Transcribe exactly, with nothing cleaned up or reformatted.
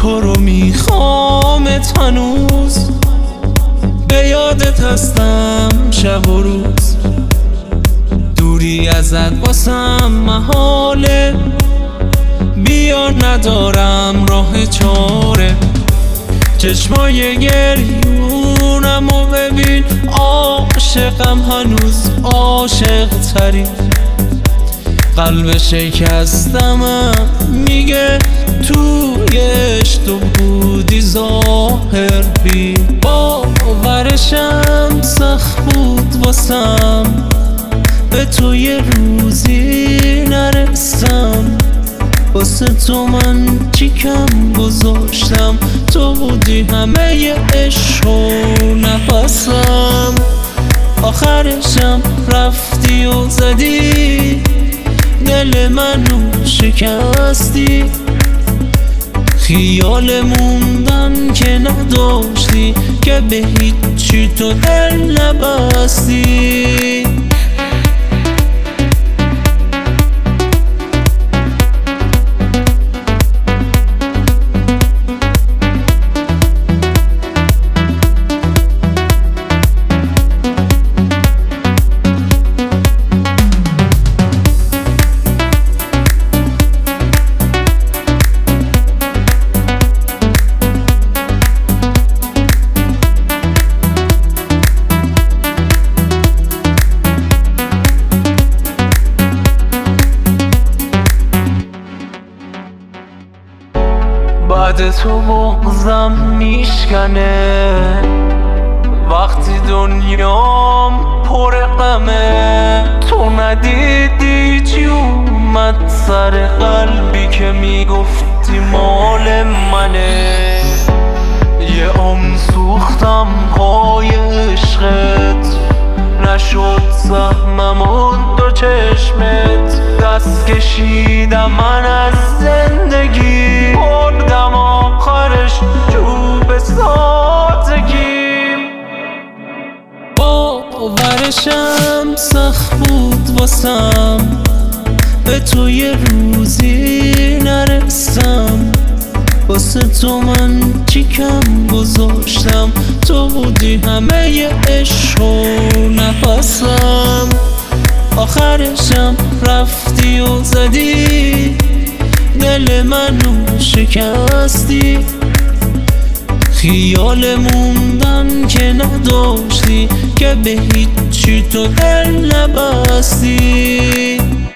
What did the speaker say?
تو رو میخوامت هنوز، به یادت هستم شب و روز. دوری ازت واسم محاله، بیا ندارم راه چاره. چشمای گریونم و ببین، عاشقم هنوز عاشق تری. قلب شکستمم میگه تویش تو بودی ظاهر بی. باورشم سخت بود واسم، به تو یه روزی نرسم. واسه تو من چی کم گذاشتم، تو بودی همه ی عشق و نفسم. آخرشم رفتی و زدی دل منو شکستی. خیال موندن که نداشتی، که به هیچی تو دل نبستی. بعد تو مغزم میشکنه، وقتی دنیام پر غمه. تو ندیدی چی اومد سر قلبی که میگفتی مال منه. یه عمر سوختم پای عشقت، نشد سهممون دو چشمت. دست کشیدم من از زندگی، بردم آخرش چوب سادگی. باورشم سخت بود واسم، به تو یه روزی نرسم. واسه تو من چی کم گذاشتم، تو بودی همه ی عشق و نفسم. آخرشم رفتی و زدی دل منو شکستی. خیال موندن که نداشتی، که به هیچی تو دل نبستی.